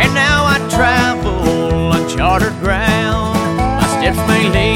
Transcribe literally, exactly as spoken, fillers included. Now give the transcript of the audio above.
And now I travel uncharted ground. My steps may lead